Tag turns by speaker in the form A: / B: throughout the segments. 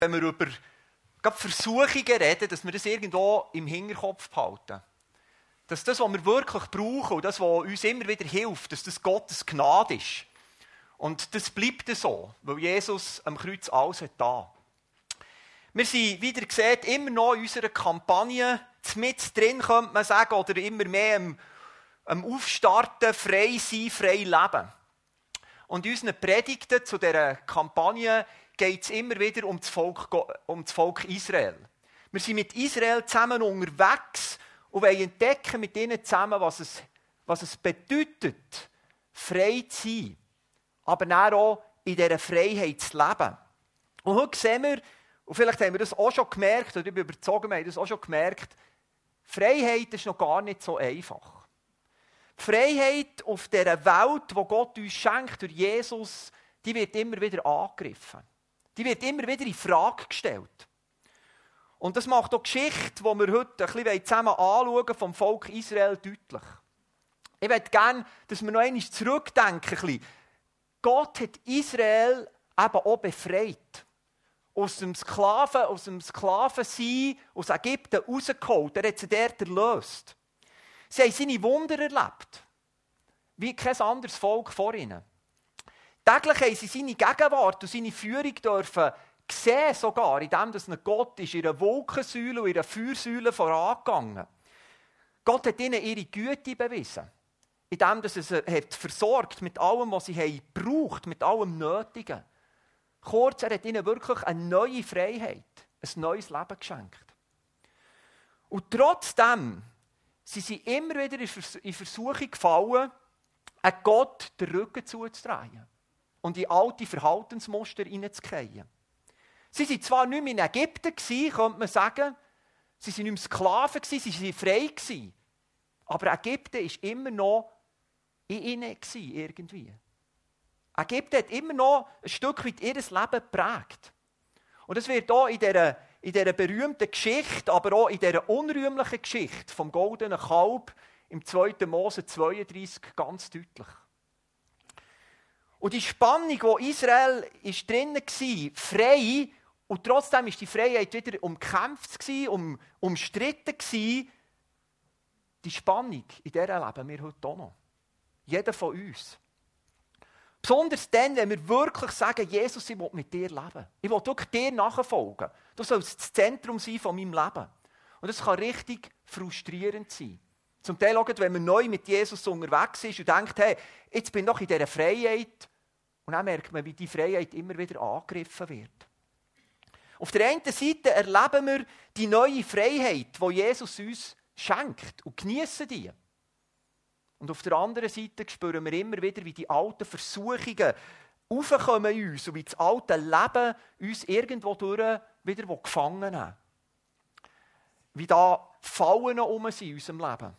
A: wenn wir über Versuchungen reden, dass wir das irgendwo im Hinterkopf behalten. Dass das, was wir wirklich brauchen und das, was uns immer wieder hilft, dass das Gottes Gnade ist. Und das bleibt so, weil Jesus am Kreuz alles hat da. Wir sind, wie ihr seht, immer noch in unserer Kampagne, mit drin, könnte man sagen, oder immer mehr am Aufstarten, frei sein, frei leben. Und in unseren Predigten zu dieser Kampagne geht es immer wieder um das Volk Israel. Wir sind mit Israel zusammen unterwegs und wollen entdecken mit ihnen zusammen, was es bedeutet, frei zu sein, aber dann auch in dieser Freiheit zu leben. Und heute sehen wir, und vielleicht haben wir das auch schon gemerkt, oder ich bin überzeugt, wir haben das auch schon gemerkt, Freiheit ist noch gar nicht so einfach. Die Freiheit auf dieser Welt, die Gott uns schenkt durch Jesus, die wird immer wieder angegriffen. Die wird immer wieder in Frage gestellt. Und das macht auch die Geschichte, die wir heute ein bisschen zusammen anschauen, vom Volk Israel deutlich. Ich möchte gerne, dass wir noch einmal zurückdenken. Gott hat Israel eben auch befreit. Aus dem Sklavensein, aus Ägypten rausgeholt. Er hat sie dort erlöst. Sie haben seine Wunder erlebt. Wie kein anderes Volk vor ihnen. Täglich haben sie seine Gegenwart und seine Führung dürfen sehen, sogar, indem Gott ist in einer Wolkensäule und in einer Feuersäule vorangegangen. Gott hat ihnen ihre Güte bewiesen. Indem er sie versorgt mit allem, was sie gebraucht, mit allem Nötigen. Kurz, er hat ihnen wirklich eine neue Freiheit, ein neues Leben geschenkt. Und trotzdem sind sie immer wieder in Versuchung gefallen, einem Gott den Rücken zuzudrehen und in alte Verhaltensmuster hineinzugehen. Sie waren zwar nicht mehr in Ägypten, könnte man sagen, sie waren nicht mehr Sklaven, sie waren frei. Aber Ägypten war immer noch in ihnen irgendwie. Ägypten hat immer noch ein Stück weit ihr Leben geprägt. Und es wird auch in dieser berühmten Geschichte, aber auch in dieser unrühmlichen Geschichte vom goldenen Kalb im 2. Mose 32 ganz deutlich. Und die Spannung, die Israel drin war, frei, und trotzdem war die Freiheit wieder umkämpft, umstritten. Die Spannung, in der leben wir heute auch noch. Jeder von uns. Besonders dann, wenn wir wirklich sagen, Jesus, ich will mit dir leben. Ich will wirklich dir nachfolgen. Du sollst das Zentrum sein von meinem Leben. Und das kann richtig frustrierend sein. Zum Teil auch, wenn man neu mit Jesus unterwegs ist und denkt, hey, jetzt bin ich doch in dieser Freiheit. Und dann merkt man, wie die Freiheit immer wieder angegriffen wird. Auf der einen Seite erleben wir die neue Freiheit, die Jesus uns schenkt und geniessen die. Und auf der anderen Seite spüren wir immer wieder, wie die alten Versuchungen aufkommen in uns und wie das alte Leben uns irgendwo durch wieder gefangen haben. Wie da Fallen herum sind in unserem Leben.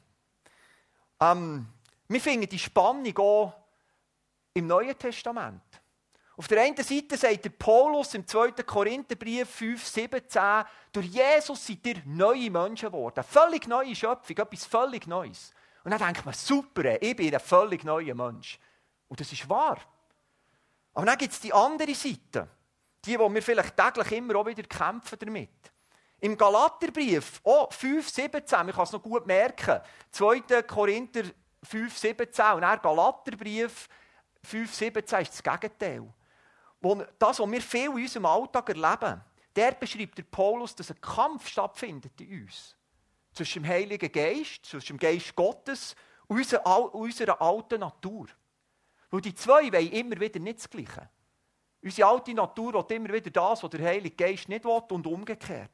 A: Wir finden die Spannung auch im Neuen Testament. Auf der einen Seite sagt der Paulus im 2. Korintherbrief 5,17, durch Jesus seid ihr neue Menschen geworden. Eine völlig neue Schöpfung, etwas völlig Neues. Und dann denkt man, super, ich bin ein völlig neuer Mensch. Und das ist wahr. Aber dann gibt es die andere Seite. Die wir vielleicht täglich immer auch wieder kämpfen damit. Im Galaterbrief, 5,17, man kann es noch gut merken. 2. Korinther 5,17 und dann Galaterbrief 5,17 ist das Gegenteil. Das, was wir viel in unserem Alltag erleben, der beschreibt der Paulus, dass ein Kampf stattfindet in uns. Zwischen dem Heiligen Geist, zwischen dem Geist Gottes und unserer alten Natur. Weil die zwei wollen immer wieder nicht das Gleiche. Unsere alte Natur will immer wieder das, was der Heilige Geist nicht will und umgekehrt.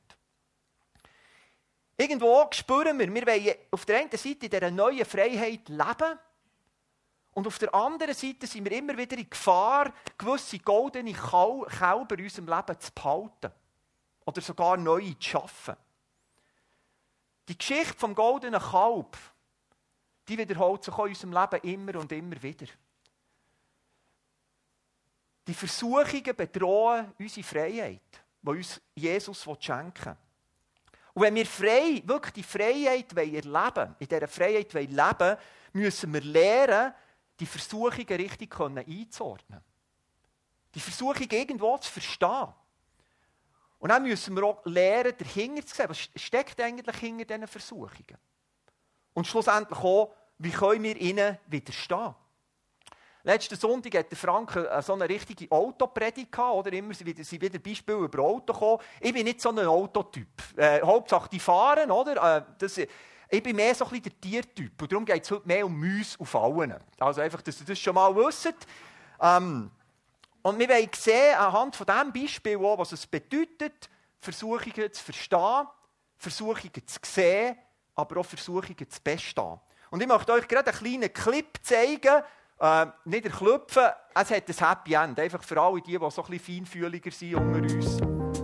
A: Irgendwo spüren wir wollen auf der einen Seite in dieser neuen Freiheit leben und auf der anderen Seite sind wir immer wieder in Gefahr, gewisse goldene Kälber in unserem Leben zu behalten oder sogar neue zu schaffen. Die Geschichte vom goldenen Kalb, die wiederholt sich auch in unserem Leben immer und immer wieder. Die Versuchungen bedrohen unsere Freiheit, die uns Jesus schenken will. Und wenn wir wirklich die Freiheit erleben wollen, in dieser Freiheit leben wollen, müssen wir lernen, die Versuchungen richtig einzuordnen. Die Versuchung irgendwo zu verstehen. Und dann müssen wir auch lernen, dahinter zu sehen, was steckt eigentlich hinter diesen Versuchungen. Und schlussendlich auch, wie können wir ihnen widerstehen. Letzten Sonntag hat der Frank so eine richtige Autopredigt gehabt, oder? Immer sind wieder Beispiele über Auto gekommen. Ich bin nicht so ein Autotyp. Hauptsache die fahren, oder? Ich bin mehr so ein bisschen der Tiertyp. Und darum geht es heute mehr um Mäuse und Fallen. Also einfach, dass ihr das schon mal wisst. Und wir wollen sehen, anhand von diesem Beispiel auch, was es bedeutet, Versuchungen zu verstehen, Versuchungen zu sehen, aber auch Versuchungen zu bestehen. Und ich möchte euch gerade einen kleinen Clip zeigen, nicht erklüpfen, es hat ein Happy End. Einfach für alle, die so ein bisschen feinfühliger sind unter uns.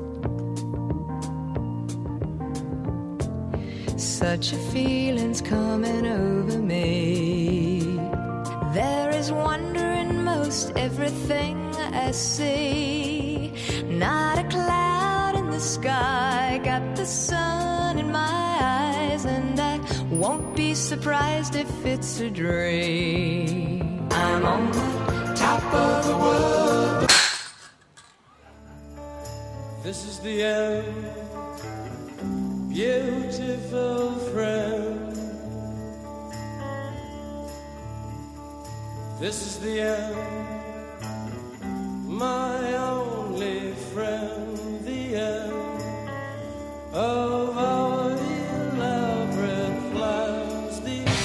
B: Such a feeling's coming over me. There is wonder in most everything I see. Not a cloud in the sky, got the sun in my eyes, and I won't be surprised if it's a dream. I'm on the top of the world.
C: This is the end, beautiful friend. This is the end, my only friend, the end of our elaborate plans.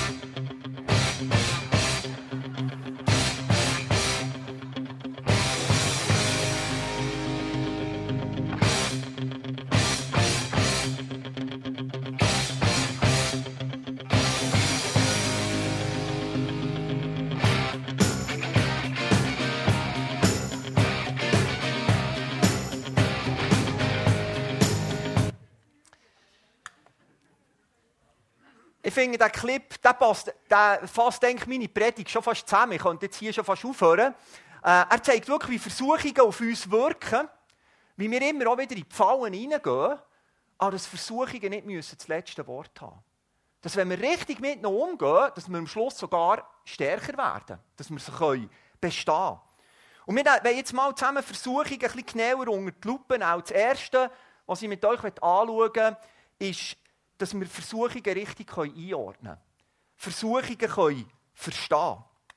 A: Ich finde, der Clip, der fasst denke ich, meine Predigt schon fast zusammen. Ich könnte jetzt hier schon fast aufhören. Er zeigt wirklich, wie Versuchungen auf uns wirken, wie wir immer auch wieder in die Fallen hineingehen, aber dass Versuchungen nicht müssen das letzte Wort haben. Dass, wenn wir richtig mit ihnen umgehen, dass wir am Schluss sogar stärker werden, dass wir sie bestehen können. Und wir wollen jetzt mal zusammen Versuchungen ein bisschen genauer unter die Lupe nehmen. Das Erste, was ich mit euch anschauen möchte, ist, dass wir Versuchungen richtig einordnen können. Versuchungen verstehen.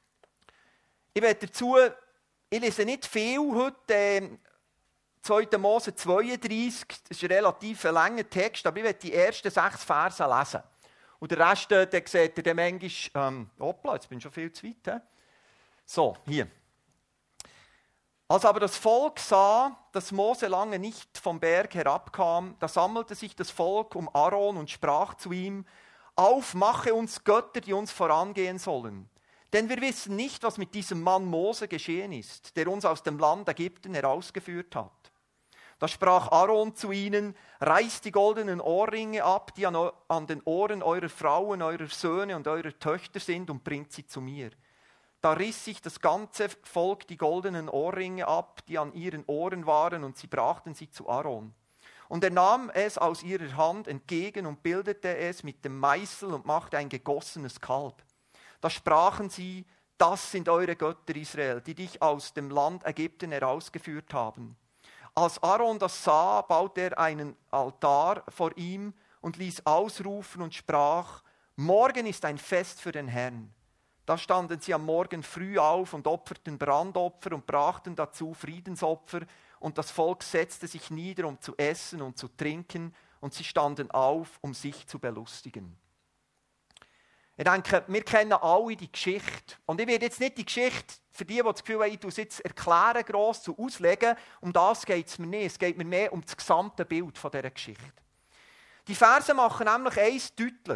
A: Ich werde dazu, ich lese nicht viel heute, 2. Mose 32, das ist ein relativ langer Text, aber ich werde die ersten 6 Verse lesen. Und den Rest, den seht ihr dann manchmal, hoppla, jetzt bin ich schon viel zu weit. So, hier. Als aber das Volk sah, dass Mose lange nicht vom Berg herabkam, da sammelte sich das Volk um Aaron und sprach zu ihm: Auf, mache uns Götter, die uns vorangehen sollen. Denn wir wissen nicht, was mit diesem Mann Mose geschehen ist, der uns aus dem Land Ägypten herausgeführt hat. Da sprach Aaron zu ihnen: Reißt die goldenen Ohrringe ab, die an den Ohren eurer Frauen, eurer Söhne und eurer Töchter sind, und bringt sie zu mir. Da riss sich das ganze Volk die goldenen Ohrringe ab, die an ihren Ohren waren, und sie brachten sie zu Aaron. Und er nahm es aus ihrer Hand entgegen und bildete es mit dem Meißel und machte ein gegossenes Kalb. Da sprachen sie: Das sind eure Götter, Israel, die dich aus dem Land Ägypten herausgeführt haben. Als Aaron das sah, baute er einen Altar vor ihm und ließ ausrufen und sprach: Morgen ist ein Fest für den Herrn. Da standen sie am Morgen früh auf und opferten Brandopfer und brachten dazu Friedensopfer, und das Volk setzte sich nieder, um zu essen und zu trinken, und sie standen auf, um sich zu belustigen. Ich denke, wir kennen alle die Geschichte. Und ich werde jetzt nicht die Geschichte, für die das Gefühl haben, ich es jetzt erklären, gross zu auslegen, um das geht es mir nicht. Es geht mir mehr um das gesamte Bild von dieser Geschichte. Die Verse machen nämlich eins deutlich: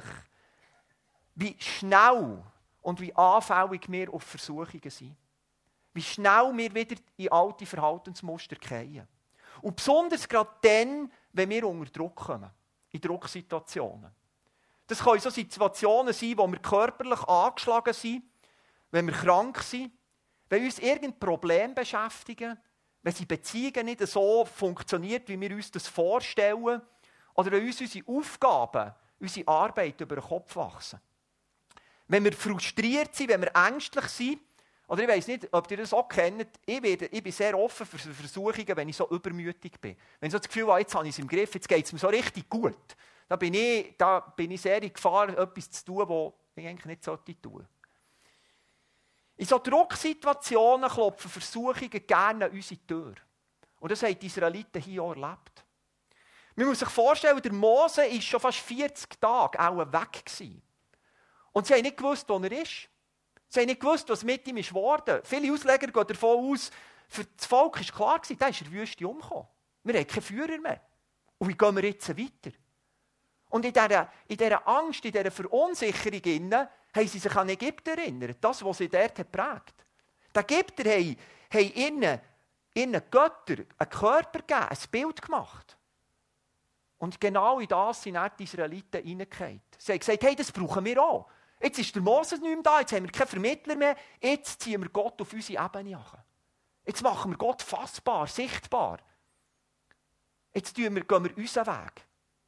A: wie schnell und wie anfällig wir auf Versuchungen sind. Wie schnell wir wieder in alte Verhaltensmuster fallen. Und besonders gerade dann, wenn wir unter Druck kommen, in Drucksituationen. Das können so Situationen sein, wo wir körperlich angeschlagen sind, wenn wir krank sind, wenn uns irgendein Problem beschäftigen, wenn die Beziehungen nicht so funktionieren, wie wir uns das vorstellen, oder wenn uns unsere Aufgaben, unsere Arbeit über den Kopf wachsen. Wenn wir frustriert sind, wenn wir ängstlich sind, Oder ich weiss nicht, ob ihr das auch kennt. Ich bin sehr offen für Versuchungen, wenn ich so übermütig bin. Wenn ich so das Gefühl habe, jetzt habe ich es im Griff, jetzt geht es mir so richtig gut. Da bin ich sehr in Gefahr, etwas zu tun, was ich eigentlich nicht tun sollte. In solchen Drucksituationen klopfen Versuchungen gerne an unsere Tür. Und das haben die Israeliten hier auch erlebt. Man muss sich vorstellen, der Mose war schon fast 40 Tage auch weg gewesen. Und sie haben nicht gewusst, wo er ist. Sie haben nicht gewusst, was mit ihm ist geworden. Viele Ausleger gehen davon aus, für das Volk war klar, da ist in der Wüste umgekommen. Wir haben keinen Führer mehr. Und wie gehen wir jetzt weiter? Und in dieser Angst, in dieser Verunsicherung haben sie sich an Ägypten erinnert, das, was sie dort geprägt. Die Ägypter haben ihren Göttern einen Körper gegeben, ein Bild gemacht. Und genau in das sind die Israeliten hineingefallen. Sie haben gesagt, hey, das brauchen wir auch. Jetzt ist der Moses nicht mehr da, jetzt haben wir keinen Vermittler mehr, jetzt ziehen wir Gott auf unsere Ebene an. Jetzt machen wir Gott fassbar, sichtbar. Jetzt gehen wir unseren Weg.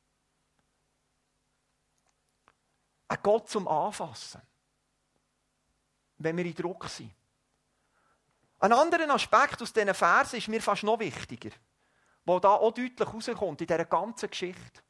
A: Ein Gott zum Anfassen, wenn wir in Druck sind. Ein anderer Aspekt aus diesen Versen ist mir fast noch wichtiger, der da auch deutlich rauskommt in dieser ganzen Geschichte.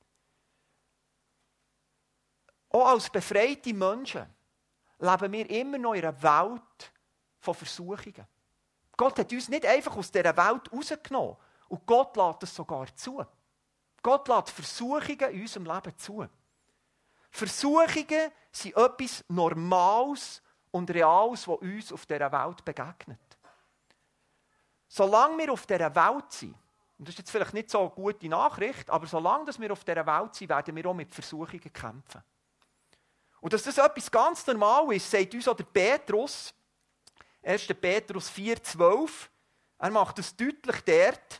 A: Auch als befreite Menschen leben wir immer noch in einer Welt von Versuchungen. Gott hat uns nicht einfach aus dieser Welt rausgenommen und Gott lässt es sogar zu. Gott lässt Versuchungen in unserem Leben zu. Versuchungen sind etwas Normales und Reales, das uns auf dieser Welt begegnet. Solange wir auf dieser Welt sind, und das ist jetzt vielleicht nicht so eine gute Nachricht, aber solange wir auf dieser Welt sind, werden wir auch mit Versuchungen kämpfen. Und dass das etwas ganz Normales ist, sagt uns auch der Petrus, 1. Petrus 4,12. Er macht es deutlich dort,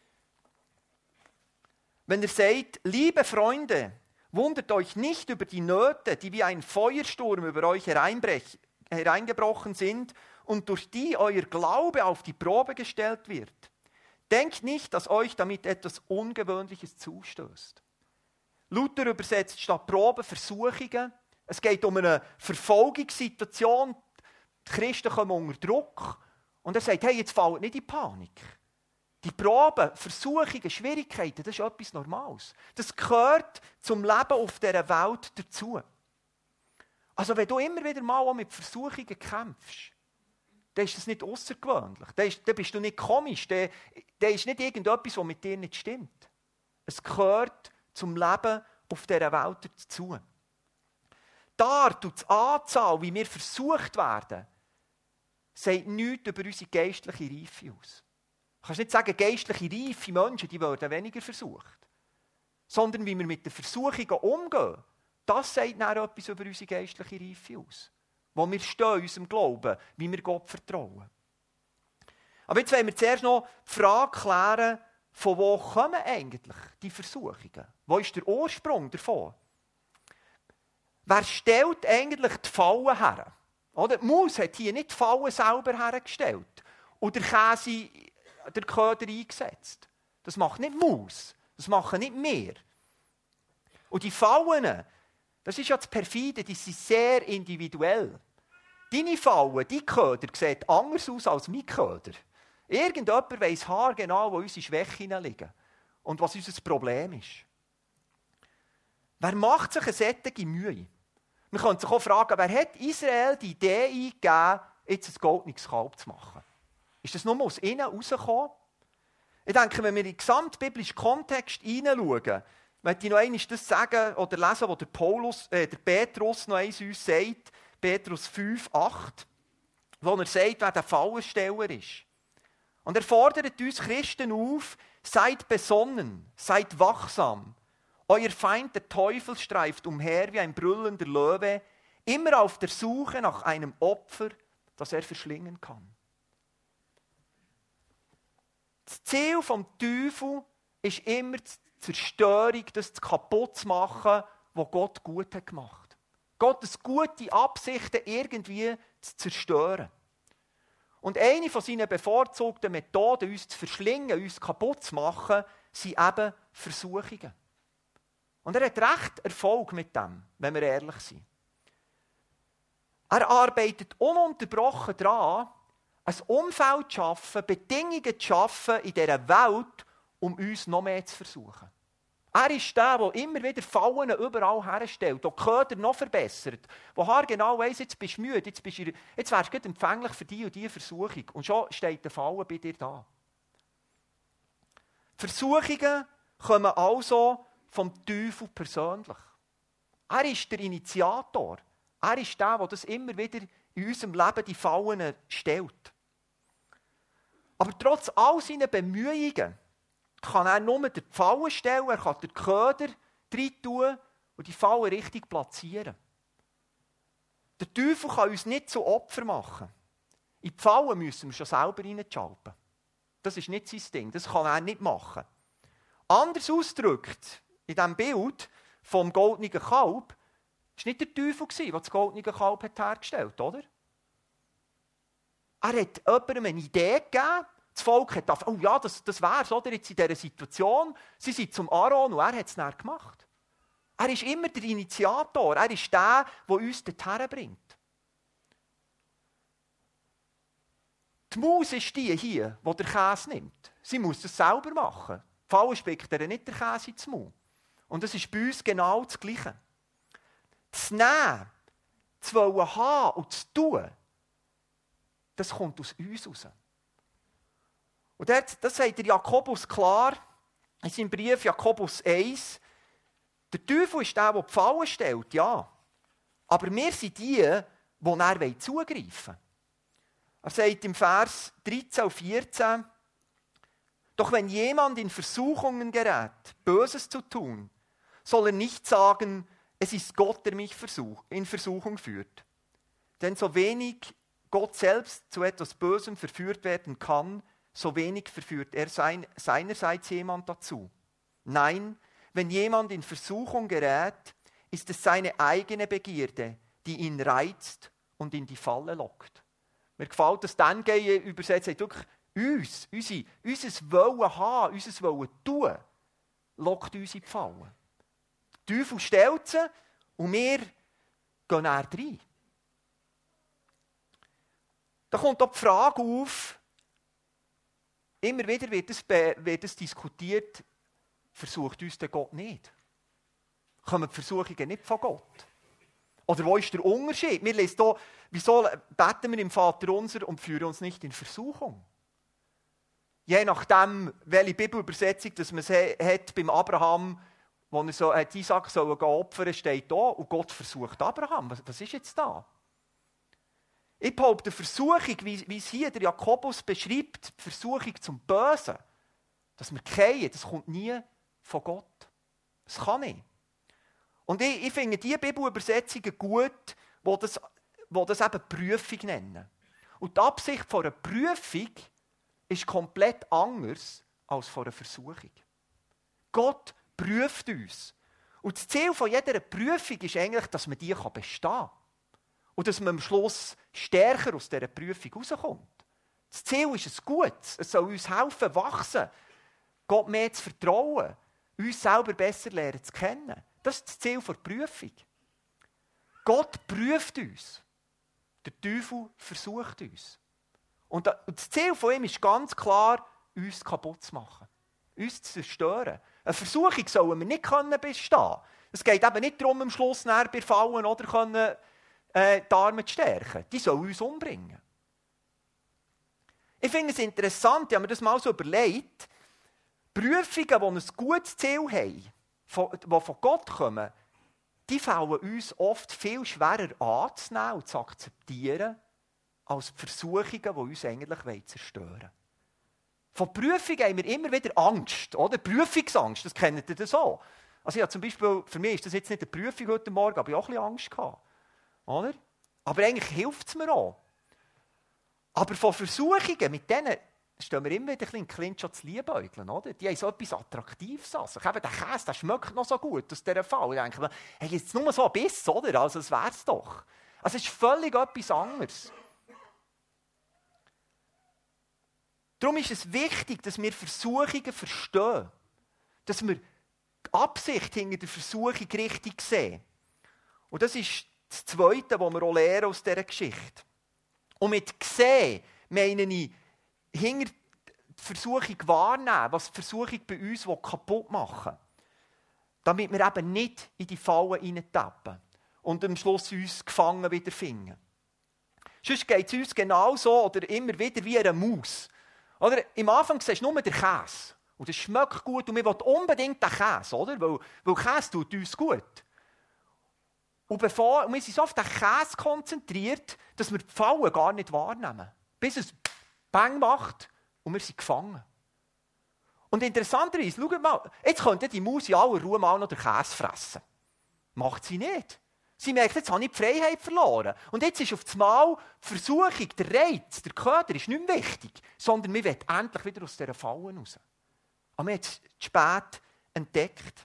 A: wenn er sagt, liebe Freunde, wundert euch nicht über die Nöte, die wie ein Feuersturm über euch hereingebrochen sind und durch die euer Glaube auf die Probe gestellt wird. Denkt nicht, dass euch damit etwas Ungewöhnliches zustößt. Luther übersetzt statt Probe Versuchungen. Es geht um eine Verfolgungssituation. Die Christen kommen unter Druck. Und er sagt, hey, jetzt fallt nicht in Panik. Die Proben, Versuchungen, Schwierigkeiten, das ist etwas Normales. Das gehört zum Leben auf dieser Welt dazu. Also wenn du immer wieder mal mit Versuchungen kämpfst, dann ist das nicht außergewöhnlich. Dann bist du nicht komisch. Dann ist nicht irgendetwas, was mit dir nicht stimmt. Es gehört zum Leben auf dieser Welt dazu. Die Art und die Anzahl, wie wir versucht werden, sagt nichts über unsere geistliche Reife aus. Du kannst nicht sagen, geistliche reife Menschen, die werden weniger versucht. Sondern wie wir mit den Versuchungen umgehen, das sagt dann etwas über unsere geistliche Reife aus. Wo wir stehen in unserem Glauben, wie wir Gott vertrauen. Aber jetzt wollen wir zuerst noch die Frage klären, von wo kommen eigentlich die Versuchungen? Wo ist der Ursprung davon? Wer stellt eigentlich die Fallen her? Oder? Die Maus hat hier nicht die Fallen selber hergestellt und der Käse, der Köder eingesetzt. Das macht nicht die Maus, das machen nicht wir. Und die Fallen, das ist ja das Perfide, die sind sehr individuell. Deine Fallen, die Köder, sieht anders aus als mein Köder. Irgendjemand weiss haargenau, wo unsere Schwächen liegen und was unser Problem ist. Wer macht sich eine solche Mühe? Man könnte sich auch fragen, wer hat Israel die Idee eingegeben, jetzt ein goldenes Kalb zu machen? Ist das nur aus innen herausgekommen? Ich denke, wenn wir in den gesamtbiblischen Kontext hineinschauen, möchte ich noch einmal das sagen oder lesen, was der Petrus noch eins uns sagt, Petrus 5,8, wo er sagt, wer der Fallensteller ist. Und er fordert uns Christen auf, seid besonnen, seid wachsam. Euer Feind, der Teufel, streift umher wie ein brüllender Löwe, immer auf der Suche nach einem Opfer, das er verschlingen kann. Das Ziel vom Teufel ist immer die Zerstörung, das kaputt zu machen, was Gott gut hat gemacht. Gottes gute Absichten irgendwie zu zerstören. Und eine von seinen bevorzugten Methoden, uns zu verschlingen, uns kaputt zu machen, sind eben Versuchungen. Und er hat recht Erfolg mit dem, wenn wir ehrlich sind. Er arbeitet ununterbrochen daran, ein Umfeld zu schaffen, Bedingungen zu schaffen in dieser Welt, um uns noch mehr zu versuchen. Er ist der immer wieder Fallen überall herstellt, der Köder noch verbessert, der genau weiss, jetzt bist du müde, jetzt wärst du empfänglich für die und diese Versuchung. Und schon steht der Fallen bei dir da. Versuchungen kommen also vom Teufel persönlich. Er ist der Initiator. Er ist der das immer wieder in unserem Leben die Fallen stellt. Aber trotz all seiner Bemühungen kann er nur die Fallen stellen, er kann den Köder rein tun und die Fallen richtig platzieren. Der Teufel kann uns nicht zu Opfer machen. In die Fallen müssen wir schon selber reinschalten. Das ist nicht sein Ding, das kann er nicht machen. Anders ausgedrückt, in diesem Bild vom goldenen Kalb, es war nicht der Teufel, der das goldene Kalb hergestellt hat, oder? Er hat jemandem eine Idee gegeben, das Volk hat gedacht, oh ja, das wäre es, oder? Jetzt in dieser Situation. Sie sind zum Aaron und er hat es dann gemacht. Er ist immer der Initiator, er ist der uns dorthin bringt. Die Maus ist die hier, die den Käse nimmt. Sie muss das selber machen. Die Fallen spickt ihr nicht den Käse ins Maul. Und das ist bei uns genau das Gleiche. Das Nehmen, das Wollen haben und das Tun, das kommt aus uns raus. Und das sagt der Jakobus klar in seinem Brief Jakobus 1. Der Teufel ist der die Fallen stellt, ja. Aber wir sind die, er zugreifen wollen. Er sagt im Vers 13 und 14, doch wenn jemand in Versuchungen gerät, Böses zu tun, soll er nicht sagen, es ist Gott, der mich in Versuchung führt. Denn so wenig Gott selbst zu etwas Bösem verführt werden kann, so wenig verführt er seinerseits jemand dazu. Nein, wenn jemand in Versuchung gerät, ist es seine eigene Begierde, die ihn reizt und in die Falle lockt. Mir gefällt das dann übersetzt, wirklich unser Wollen haben, unser Wollen tun, lockt uns in die Falle. Der Teufel stellt sie und wir gehen näher rein. Da kommt auch die Frage auf, immer wieder wird es diskutiert, versucht uns der Gott nicht? Kommen die Versuchungen nicht von Gott? Oder wo ist der Unterschied? Wir lesen hier, wieso beten wir im Vaterunser und führen uns nicht in Versuchung? Je nachdem, welche Bibelübersetzung das man hat beim Abraham, wo er Isaac opfern steht da und Gott versucht Abraham. Was ist jetzt da? Ich behaupte, die Versuchung, wie es hier der Jakobus beschreibt, die Versuchung zum Bösen, dass wir fallen, das kommt nie von Gott. Das kann nicht. Und ich finde diese Bibelübersetzungen gut, die das eben Prüfung nennen. Und die Absicht von einer Prüfung ist komplett anders als von einer Versuchung. Gott prüft uns. Und das Ziel von jeder Prüfung ist eigentlich, dass man die bestehen kann. Und dass man am Schluss stärker aus dieser Prüfung rauskommt. Das Ziel ist ein Gutes. Es soll uns helfen, wachsen, Gott mehr zu vertrauen, uns selber besser lernen zu kennen. Das ist das Ziel der Prüfung. Gott prüft uns. Der Teufel versucht uns. Und das Ziel von ihm ist ganz klar, uns kaputt zu machen. Uns zu zerstören. Eine Versuchung sollen wir nicht bestehen können. Es geht eben nicht darum, am Schluss näher bei Fallen oder können, die Arme zu stärken. Die sollen uns umbringen. Ich finde es interessant, ich habe mir das mal so überlegt, Prüfungen, die ein gutes Ziel haben, die von Gott kommen, die fallen uns oft viel schwerer anzunehmen und zu akzeptieren, als die Versuchungen, die uns eigentlich zerstören wollen. Von Prüfungen haben wir immer wieder Angst, oder? Prüfungsangst, das kennt ihr so. Also ja, zum Beispiel, für mich ist das jetzt nicht eine Prüfung heute Morgen, aber ich auch ein bisschen Angst gehabt. Oder? Aber eigentlich hilft es mir auch. Aber von Versuchungen, mit denen stehen wir immer wieder ein bisschen Clinch zu liebäugeln, oder? Die haben so etwas Attraktives an sich. Eben der Käse, der schmeckt noch so gut aus dieser Fall. Ich denke mir, hey, jetzt nur so ein Biss, oder? Also das wäre es doch. Also es ist völlig etwas anderes. Darum ist es wichtig, dass wir Versuchungen verstehen. Dass wir die Absicht hinter der Versuchung richtig sehen. Und das ist das Zweite, was wir auch lernen aus dieser Geschichte. Und mit «sehen» meine ich, hinter die Versuchung wahrnehmen, was die Versuchung bei uns kaputt machen will. Damit wir eben nicht in die Fallen hineintappen und am Schluss uns gefangen wiederfinden. Sonst geht es uns genauso oder immer wieder wie eine Maus. Oder? Am Anfang siehst du nur den Käse. Und es schmeckt gut und wir wollen unbedingt den Käse, oder? Weil Käse tut uns gut. Und wir sind so auf den Käse konzentriert, dass wir die Fallen gar nicht wahrnehmen. Bis es Bang macht und wir sind gefangen. Und interessanterweise, schaut mal, jetzt könnte die Maus in aller Ruhe mal noch den Käse fressen. Macht sie nicht. Sie merkt, jetzt habe ich die Freiheit verloren. Und jetzt ist auf das Mal die Versuchung, der Reiz, der Köder ist nicht mehr wichtig, sondern wir wollen endlich wieder aus dieser Falle raus. Aber wir haben es zu spät entdeckt.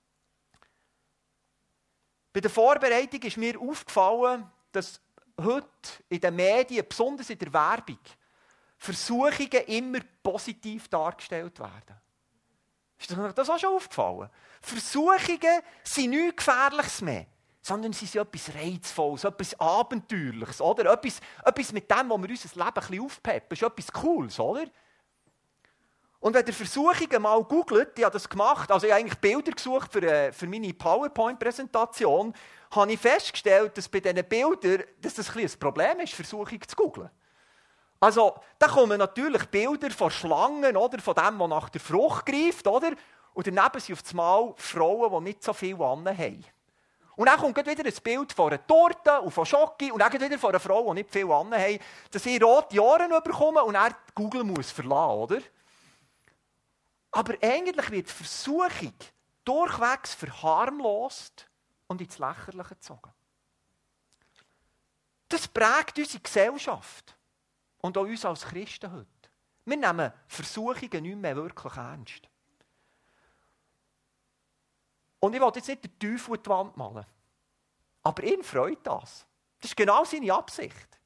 A: Bei der Vorbereitung ist mir aufgefallen, dass heute in den Medien, besonders in der Werbung, Versuchungen immer positiv dargestellt werden. Ist dir das auch schon aufgefallen? Versuchungen sind nichts Gefährliches mehr, sondern sie sind etwas Reizvolles, etwas Abenteuerliches, oder? Etwas mit dem, wo wir unser Leben ein bisschen aufpeppen. Das ist etwas Cooles, oder? Und wenn ihr Versuchungen mal googelt, ich habe das gemacht, also ich habe eigentlich Bilder gesucht für meine PowerPoint-Präsentation, habe ich festgestellt, dass bei diesen Bildern dass das ein Problem ist, Versuchung zu googeln. Also, da kommen natürlich Bilder von Schlangen, oder, von dem, der nach der Frucht greift, oder? Und daneben sind auf einmal Frauen, die nicht so viel haben. Und dann kommt wieder ein Bild von einer Torte und von Schoki und dann wieder von einer Frau, die nicht viel haben, dass sie rote Ohren bekommen und dann Google muss verlassen, oder? Aber eigentlich wird die Versuchung durchwegs verharmlost und ins Lächerliche gezogen. Das prägt unsere Gesellschaft und auch uns als Christen heute. Wir nehmen Versuchungen nicht mehr wirklich ernst. Und ich will jetzt nicht den Teufel in die Wand malen. Aber ihn freut das. Das ist genau seine Absicht.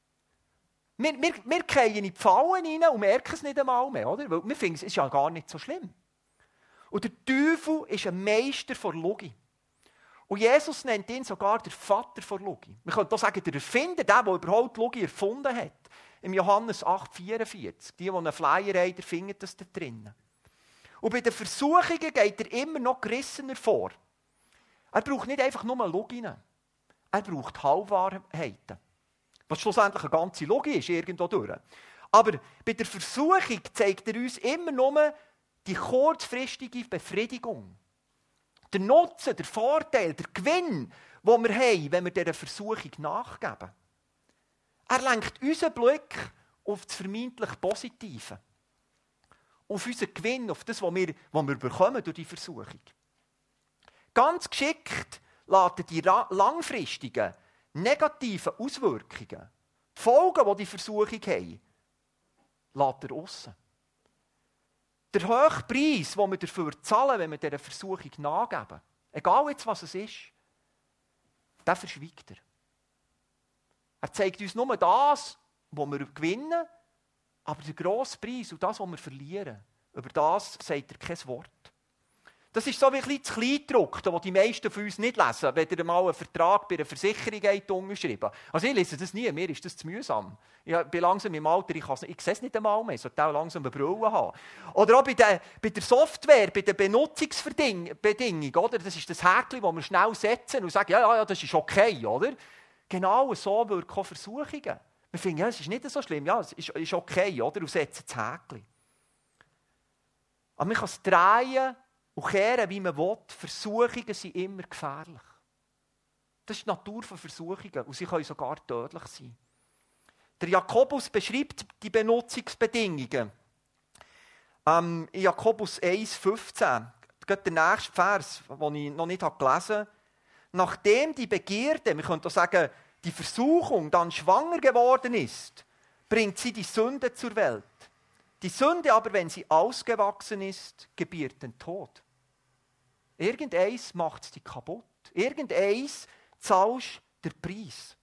A: Wir fallen in die Fallen rein und merken es nicht einmal mehr, oder? Weil wir finden, es ist ja gar nicht so schlimm. Und der Teufel ist ein Meister der Lüge. Und Jesus nennt ihn sogar der Vater der Lüge. Man könnte auch sagen, der Erfinder, der überhaupt die Lüge erfunden hat. Im Johannes 8,44. Die einen Flyer haben, der findet das da drinnen. Und bei den Versuchungen geht er immer noch gerissener vor. Er braucht nicht einfach nur Lügen. Er braucht Halbwahrheiten. Was schlussendlich eine ganze Lüge ist, irgendwo durch. Aber bei der Versuchung zeigt er uns immer nur die kurzfristige Befriedigung. Der Nutzen, der Vorteil, der Gewinn, den wir haben, wenn wir dieser Versuchung nachgeben. Er lenkt unseren Blick auf das vermeintlich Positive. Auf unseren Gewinn, auf das, was wir bekommen durch die Versuchung. Ganz geschickt lässt er die langfristigen, negativen Auswirkungen, die Folgen, die die Versuchung haben, lässt er aussen. Der hohe Preis, den wir dafür zahlen, wenn wir dieser Versuchung nachgeben, egal jetzt, was es ist, den verschweigt er. Er zeigt uns nur das, was wir gewinnen, aber der grosse Preis und das, was wir verlieren, über das sagt er kein Wort. Das ist so wie ein das Kleingedruckte, das die meisten von uns nicht lesen, wenn ihr mal einen Vertrag bei einer Versicherung unterschrieben habt. Also ich lese das nie, mir ist das zu mühsam. Ich bin langsam im Alter, ich sehe es nicht einmal mehr, ich sollte auch langsam eine Brille haben. Oder auch bei der Software, bei den Benutzungsbedingungen, oder? Das ist das Häkchen, das wir schnell setzen und sagen, ja, das ist okay, oder? Genau so wirken auch Versuchungen. Wir finden, ja, es ist nicht so schlimm, ja, es ist okay, oder? Und setzen das Häkchen. Aber man kann es drehen und kehren, wie man will. Versuchungen sind immer gefährlich. Das ist die Natur von Versuchungen und sie können sogar tödlich sein. Der Jakobus beschreibt die Benutzungsbedingungen. In Jakobus 1,15, der nächste Vers, den ich noch nicht gelesen habe. Nachdem die Begierde, wir können auch sagen, die Versuchung dann schwanger geworden ist, bringt sie die Sünde zur Welt. Die Sünde aber, wenn sie ausgewachsen ist, gebiert den Tod. Irgendeins macht es dich kaputt. Irgendeins zahlst den Preis.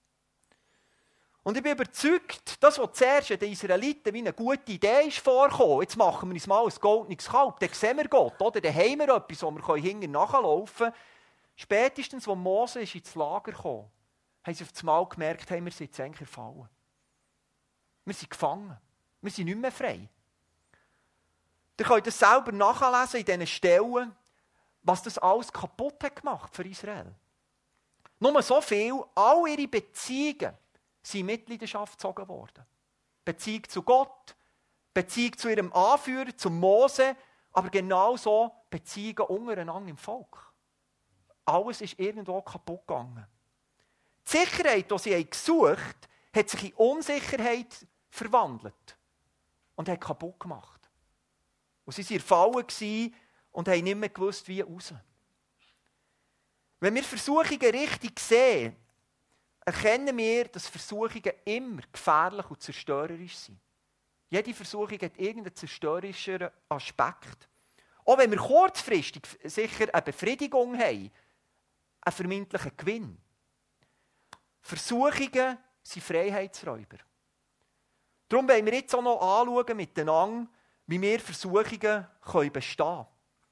A: Und ich bin überzeugt, das, was zuerst den Israeliten wie eine gute Idee ist vorgekommen, jetzt machen wir uns mal ein goldenes Kalb, dann sehen wir Gott, oder? Dann haben wir etwas, wo wir hinterher nachlaufen können. Spätestens, als Mose ins Lager kam, haben sie auf einmal gemerkt, hey, wir sind jetzt eigentlich erfallen. Wir sind gefangen. Wir sind nicht mehr frei. Ihr könnt das selber nachlesen in diesen Stellen, was das alles kaputt hat gemacht für Israel. Nur so viel, all ihre Beziehungen sind in Mitleidenschaft gezogen worden. Beziehung zu Gott, Beziehung zu ihrem Anführer, zu Mose, aber genauso Beziehungen untereinander im Volk. Alles ist irgendwo kaputt gegangen. Die Sicherheit, die sie gesucht haben, hat sich in Unsicherheit verwandelt und hat kaputt gemacht. Und sie waren erfallen und haben nicht mehr gewusst, wie raus. Wenn wir Versuchungen richtig sehen, erkennen wir, dass Versuchungen immer gefährlich und zerstörerisch sind. Jede Versuchung hat irgendeinen zerstörerischen Aspekt. Auch wenn wir kurzfristig sicher eine Befriedigung haben, einen vermeintlichen Gewinn. Versuchungen sind Freiheitsräuber. Darum wollen wir jetzt auch noch anschauen miteinander, wie wir Versuchungen bestehen können.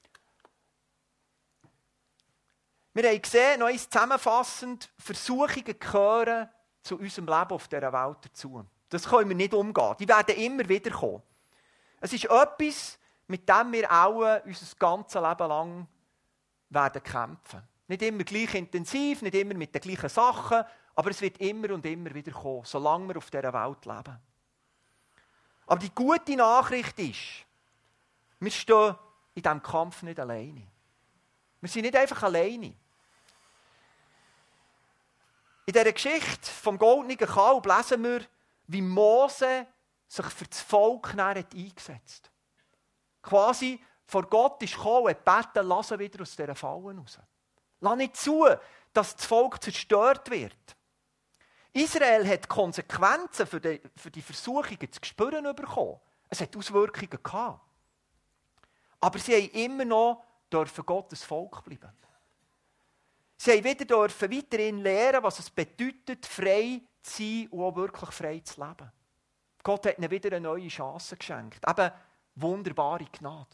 A: Wir haben gesehen, noch eins zusammenfassend, Versuchungen gehören zu unserem Leben auf dieser Welt dazu. Das können wir nicht umgehen. Die werden immer wieder kommen. Es ist etwas, mit dem wir auch unser ganzes Leben lang werden kämpfen. Nicht immer gleich intensiv, nicht immer mit den gleichen Sachen, aber es wird immer und immer wieder kommen, solange wir auf dieser Welt leben. Aber die gute Nachricht ist, wir stehen in diesem Kampf nicht alleine. Wir sind nicht einfach alleine. In dieser Geschichte vom goldenen Kalb lesen wir, wie Mose sich für das Volk eingesetzt hat. Quasi vor Gott ist gekommen und gebeten, lass ihn wieder aus dieser Falle raus. Lass nicht zu, dass das Volk zerstört wird. Israel hat Konsequenzen für die Versuchungen zu spüren bekommen. Es hat Auswirkungen gehabt. Aber sie haben immer noch Gottes Volk bleiben. Sie haben wieder weiterhin lernen, was es bedeutet, frei zu sein und auch wirklich frei zu leben. Gott hat ihnen wieder eine neue Chance geschenkt. Eben wunderbare Gnade.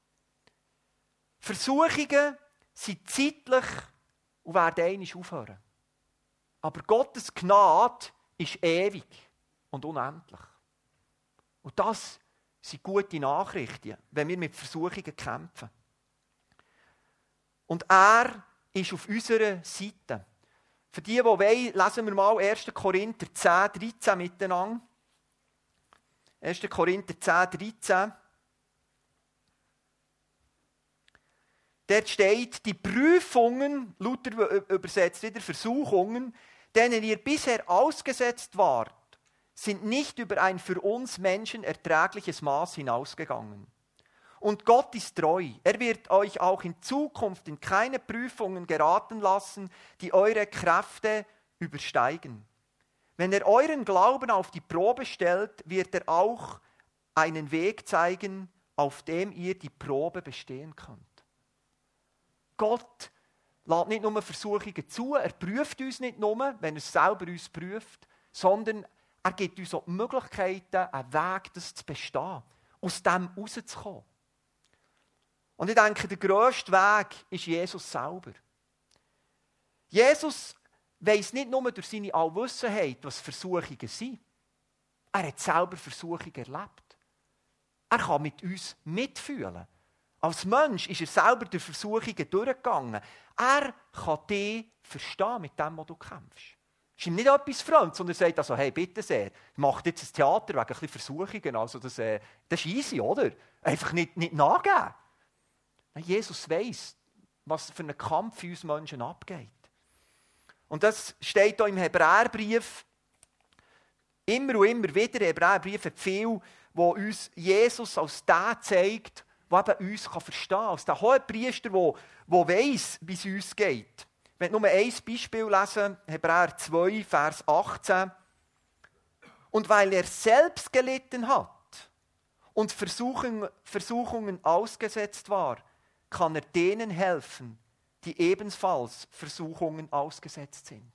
A: Versuchungen sind zeitlich und werden einmal aufhören. Aber Gottes Gnade ist ewig und unendlich. Und das sind gute Nachrichten, wenn wir mit Versuchungen kämpfen. Und er ist auf unserer Seite. Für die wollen, lesen wir mal 1. Korinther 10, 13 miteinander. 1. Korinther 10, 13. Dort steht, die Prüfungen, Luther übersetzt wieder Versuchungen, denen ihr bisher ausgesetzt wart, sind nicht über ein für uns Menschen erträgliches Maß hinausgegangen. Und Gott ist treu. Er wird euch auch in Zukunft in keine Prüfungen geraten lassen, die eure Kräfte übersteigen. Wenn er euren Glauben auf die Probe stellt, wird er auch einen Weg zeigen, auf dem ihr die Probe bestehen könnt. Gott lässt nicht nur Versuchungen zu, er prüft uns nicht nur, wenn er selber uns prüft, sondern er gibt uns auch die Möglichkeiten, einen Weg, das zu bestehen, aus dem rauszukommen. Und ich denke, der grösste Weg ist Jesus selber. Jesus weiss nicht nur durch seine Allwissenheit, was Versuchungen sind. Er hat selber Versuchungen erlebt. Er kann mit uns mitfühlen. Als Mensch ist er selber durch Versuchungen durchgegangen. Er kann dich verstehen mit dem, was du kämpfst. Es ist ihm nicht etwas Fremdes, sondern er sagt also, hey, bitte sehr, macht jetzt ein Theater wegen ein bisschen Versuchungen. Also das ist easy, oder? Einfach nicht nachgeben. Jesus weiss, was für einen Kampf in uns Menschen abgeht. Und das steht hier im Hebräerbrief immer und immer wieder. Der Hebräerbrief hat viel, wo uns Jesus als der zeigt, der eben uns verstehen kann. Als der Hohepriester, der weiss, wie es uns geht. Ich möchte nur ein Beispiel lesen, Hebräer 2, Vers 18. Und weil er selbst gelitten hat und Versuchungen ausgesetzt war, kann er denen helfen, die ebenfalls Versuchungen ausgesetzt sind.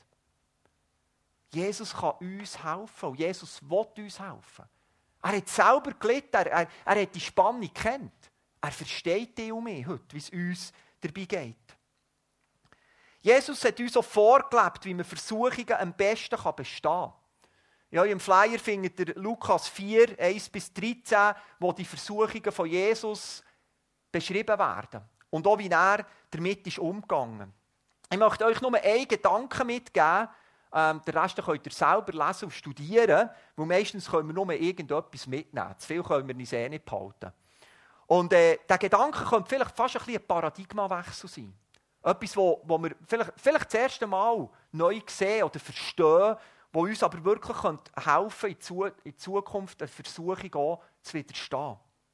A: Jesus kann uns helfen und Jesus will uns helfen. Er hat selber gelitten, er hat die Spannung kennt. Er versteht dich und mich heute, wie es uns dabei geht. Jesus hat uns auch vorgelebt, wie man Versuchungen am besten bestehen kann. Ja, im Flyer findet ihr Lukas 4, 1-13, wo die Versuchungen von Jesus beschrieben werden. Und auch, wie er damit ist umgegangen. Ich möchte euch nur einen Gedanken mitgeben. Den Rest könnt ihr selber lesen und studieren, weil meistens können wir nur irgendetwas mitnehmen. Zu viel können wir uns nicht behalten. Und der Gedanke könnte vielleicht fast ein Paradigmawechsel sein. Etwas, wo wir vielleicht das erste Mal neu sehen oder verstehen, wo uns aber wirklich helfen könnte, in Zukunft der Versuchung auch zu widerstehen.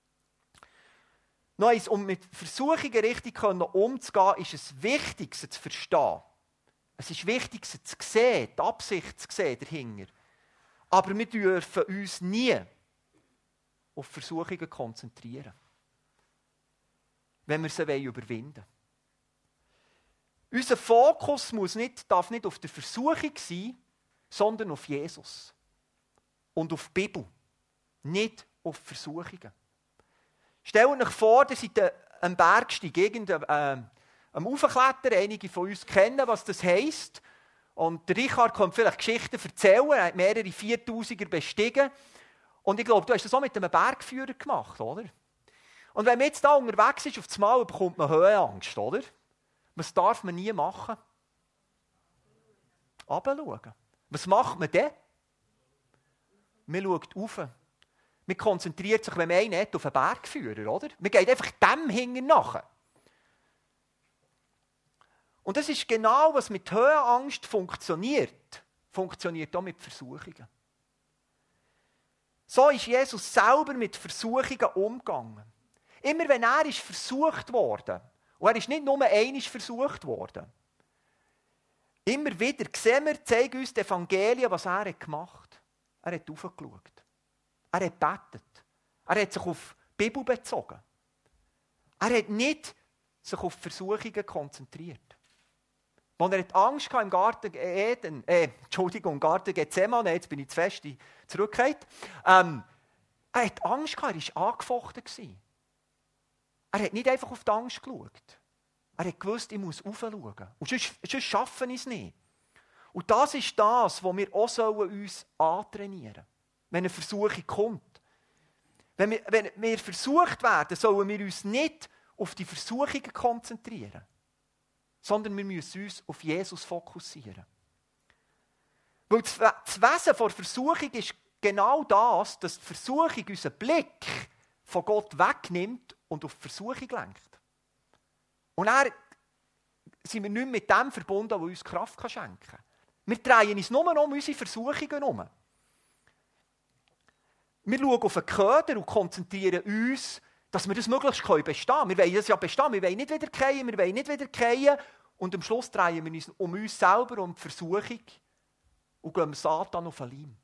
A: Noch eins, um mit Versuchungen richtig umzugehen, ist es wichtig, sie zu verstehen. Es ist wichtig, sie zu sehen, die Absicht zu sehen dahinter. Aber wir dürfen uns nie auf Versuchungen konzentrieren, wenn wir sie überwinden wollen. Unser Fokus darf nicht auf der Versuchung sein, sondern auf Jesus und auf die Bibel, nicht auf Versuchungen. Stellt euch vor, ihr seid am Bergsteig, am Aufklettern. Einige von uns kennen, was das heisst. Und der Richard kann vielleicht Geschichten erzählen. Er hat mehrere 4000er bestiegen. Und ich glaube, du hast das auch mit einem Bergführer gemacht, oder? Und wenn man jetzt da unterwegs ist, auf das Mal bekommt man Höhenangst, oder? Was darf man nie machen? Runterschauen. Was macht man dann? Man schaut rauf. Man konzentriert sich, wenn man einen hat, auf einen Bergführer, oder? Man geht einfach dem hinten nach. Und das ist genau, was mit Höhenangst funktioniert. Funktioniert auch mit Versuchungen. So ist Jesus selber mit Versuchungen umgegangen. Immer wenn er ist versucht worden, und er ist nicht nur einmal versucht worden, immer wieder sehen wir, zeigen uns die Evangelien, was er gemacht hat. Er hat hochgeschaut. Er hat gebetet. Er hat sich auf die Bibel bezogen. Er hat nicht sich auf Versuchungen konzentriert. Als er Angst hatte im Garten Garten Gethsemane, jetzt bin ich zu fest zurückgekehrt. Er hat Angst gehabt, er war angefochten. Er hat nicht einfach auf die Angst geschaut. Er hat gewusst, ich muss raufschauen. Und sonst schaffen wir es nicht. Und das ist das, was wir auch uns antrainieren sollen, wenn eine Versuchung kommt. Wenn wir versucht werden, sollen wir uns nicht auf die Versuchungen konzentrieren, sondern wir müssen uns auf Jesus fokussieren. Weil das Wesen der Versuchung ist genau das, dass die Versuchung unseren Blick von Gott wegnimmt und auf die Versuchung lenkt. Und dann sind wir nicht mit dem verbunden, was uns Kraft schenken kann. Wir drehen uns nur um unsere Versuchungen herum. Wir schauen auf den Köder und konzentrieren uns, dass wir das möglichst bestehen können. Wir wollen das ja bestehen, wir wollen nicht wieder fallen, und am Schluss drehen wir uns um uns selber, um die Versuchung und gehen Satan auf den Leim.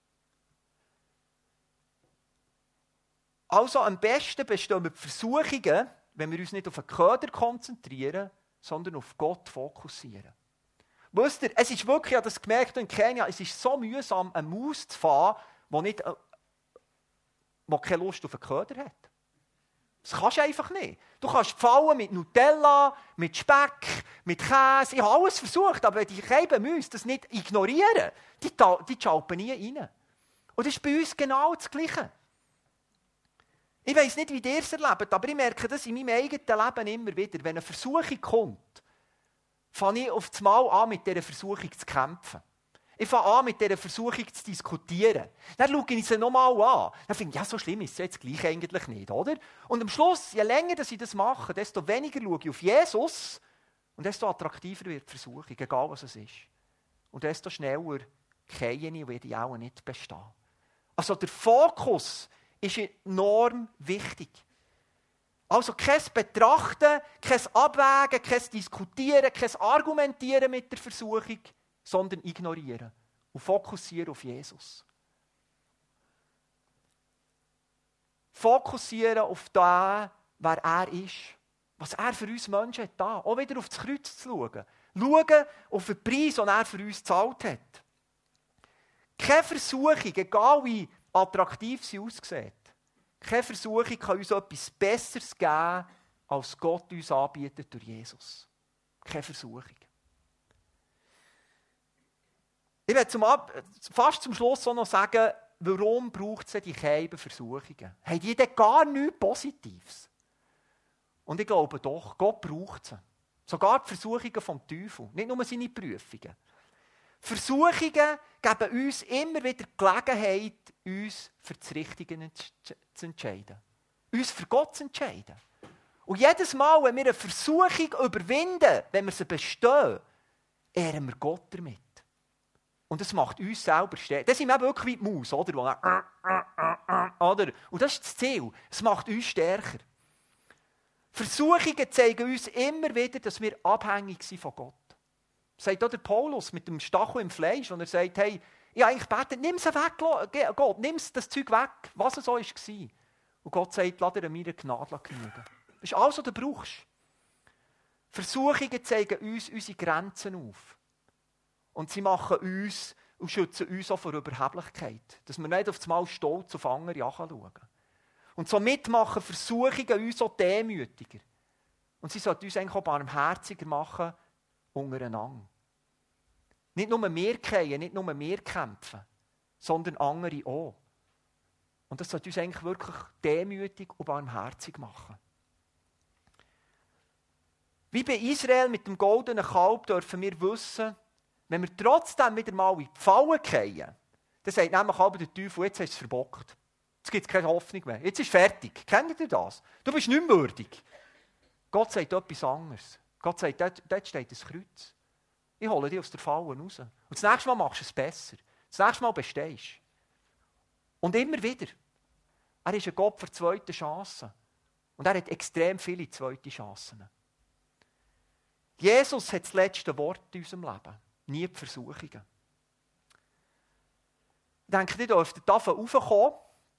A: Also am besten bestehen wir die Versuchungen, wenn wir uns nicht auf den Köder konzentrieren, sondern auf Gott fokussieren. Wisst ihr, es ist wirklich, ich habe das gemerkt in Kenia, es ist so mühsam, eine Maus zu fahren, die keine Lust auf den Köder hat. Das kannst du einfach nicht. Du kannst fallen mit Nutella, mit Speck, mit Käse. Ich habe alles versucht, aber wenn die Käse das nicht ignorieren, die schalpen nie rein. Und das ist bei uns genau das Gleiche. Ich weiss nicht, wie ihr es erlebt, aber ich merke das in meinem eigenen Leben immer wieder. Wenn eine Versuchung kommt, fange ich auf das Mal an, mit dieser Versuchung zu kämpfen. Ich fange an, mit dieser Versuchung zu diskutieren. Dann schaue ich sie nochmal an. Dann finde ich, ja, so schlimm ist es jetzt gleich eigentlich nicht, oder? Und am Schluss, je länger ich das mache, desto weniger schaue ich auf Jesus und desto attraktiver wird die Versuchung, egal was es ist. Und desto schneller gehe ich und werde ich auch nicht bestehen. Also der Fokus ist enorm wichtig. Also kein Betrachten, kein Abwägen, kein Diskutieren, kein Argumentieren mit der Versuchung, sondern ignorieren und fokussieren auf Jesus. Fokussieren auf das, wer er ist, was er für uns Menschen hat da. Auch wieder auf das Kreuz zu schauen. Schauen auf den Preis, den er für uns gezahlt hat. Keine Versuchung, egal wie attraktiv sie aussieht, keine Versuchung kann uns etwas Besseres geben, als Gott uns anbietet durch Jesus. Keine Versuchung. Ich werde fast zum Schluss auch noch sagen, warum braucht es die Keiben Versuchungen? Haben die denn gar nichts Positives? Und ich glaube doch, Gott braucht sie. Sogar die Versuchungen vom Teufel, nicht nur seine Prüfungen. Versuchungen geben uns immer wieder Gelegenheit, uns für das Richtige zu entscheiden. Uns für Gott zu entscheiden. Und jedes Mal, wenn wir eine Versuchung überwinden, wenn wir sie bestehen, ehren wir Gott damit. Und das macht uns selber stärker. Das sind wir wirklich wie die Maus, oder? Oder? Und das ist das Ziel. Es macht uns stärker. Versuchungen zeigen uns immer wieder, dass wir abhängig sind von Gott. Das sagt auch der Paulus mit dem Stachel im Fleisch, und er sagt, hey, ich habe eigentlich gebetet, nimm es weg, Gott, nimm das Zeug weg, was es so war. Und Gott sagt, lass dir an meiner Gnade genügen. Das ist alles, was du brauchst. Versuchungen zeigen uns unsere Grenzen auf. Und sie machen uns und schützen uns auch vor Überheblichkeit. Dass wir nicht auf einmal stolz auf andere schauen. Und somit machen Versuchungen uns auch demütiger. Und sie sollten uns eigentlich auch barmherziger machen untereinander. Nicht nur wir fallen, nicht nur wir kämpfen, sondern andere auch. Und das sollte uns eigentlich wirklich demütig und barmherzig machen. Wie bei Israel mit dem goldenen Kalb dürfen wir wissen, wenn wir trotzdem wieder mal in die Falle fallen, dann sagt nämlich aber der Teufel, jetzt hast du es verbockt. Jetzt gibt es keine Hoffnung mehr. Jetzt ist fertig. Kennt ihr das? Du bist nicht mehr würdig. Gott sagt etwas anderes. Gott sagt, dort steht das Kreuz. Ich hole dich aus der Falle raus. Und das nächste Mal machst du es besser. Das nächste Mal bestehst du. Und immer wieder. Er ist ein Gott für zweite Chancen. Und er hat extrem viele zweite Chancen. Jesus hat das letzte Wort in unserem Leben. Nie die Versuchungen. Ich denke, ihr dürft davon raufkommen.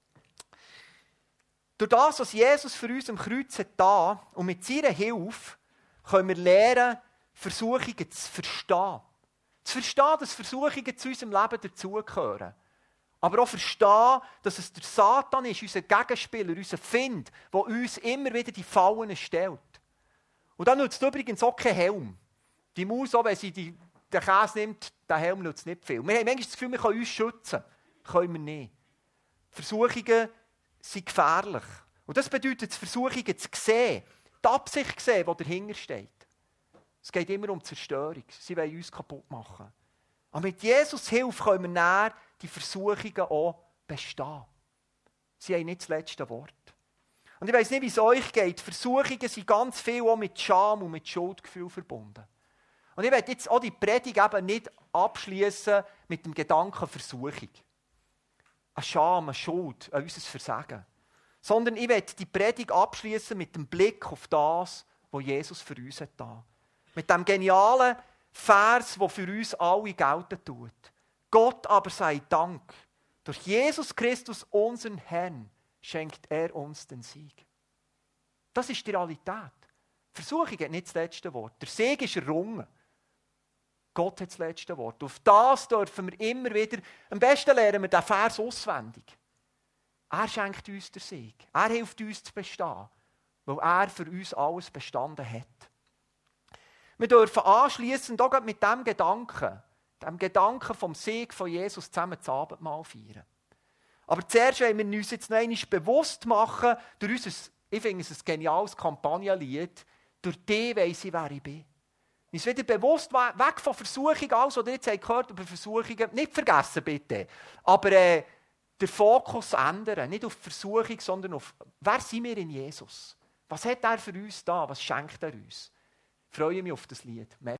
A: Durch das, was Jesus für uns am Kreuz hat getan, und mit seiner Hilfe, können wir lernen, Versuchungen zu verstehen. Zu verstehen, dass Versuchungen zu unserem Leben dazugehören. Aber auch verstehen, dass es der Satan ist, unser Gegenspieler, unser Find, der uns immer wieder die Fallen stellt. Und dann nützt übrigens auch kein Helm. Die Maus, auch wenn sie den Käse nimmt, der Helm nützt nicht viel. Wir haben manchmal das Gefühl, wir können uns schützen. Können wir nicht. Versuchungen sind gefährlich. Und das bedeutet, Versuchungen zu sehen, die Absicht zu sehen, die dahinter steht. Es geht immer um Zerstörung. Sie wollen uns kaputt machen. Aber mit Jesus Hilfe können wir näher die Versuchungen auch bestehen. Sie haben nicht das letzte Wort. Und ich weiss nicht, wie es euch geht. Versuchungen sind ganz viel auch mit Scham und mit Schuldgefühl verbunden. Und ich werde jetzt auch die Predigt eben nicht abschließen mit dem Gedanken Versuchung. Eine Scham, eine Schuld, an unser Versagen. Sondern ich werde die Predigt abschließen mit dem Blick auf das, was Jesus für uns hat getan. Mit dem genialen Vers, der für uns alle gelten tut. Gott aber sei Dank. Durch Jesus Christus, unseren Herrn, schenkt er uns den Sieg. Das ist die Realität. Versuchung hat nicht das letzte Wort. Der Sieg ist errungen. Gott hat das letzte Wort. Auf das dürfen wir immer wieder, am besten lernen wir den Vers auswendig. Er schenkt uns den Sieg. Er hilft uns zu bestehen, weil er für uns alles bestanden hat. Wir dürfen anschliessend auch mit dem Gedanken vom Sieg von Jesus zusammen das Abendmahl feiern. Aber zuerst wollen wir uns jetzt noch einmal bewusst machen, durch unser, ich finde es ein geniales Kampagnenlied, durch die weiss ich, wer ich bin. Uns wieder bewusst weg von Versuchungen, alles, was ihr jetzt gehört über Versuchungen, nicht vergessen bitte, aber den Fokus ändern, nicht auf Versuchung, sondern auf, wer sind wir in Jesus? Was hat er für uns da? Was schenkt er uns? Ich freue mich auf das Lied.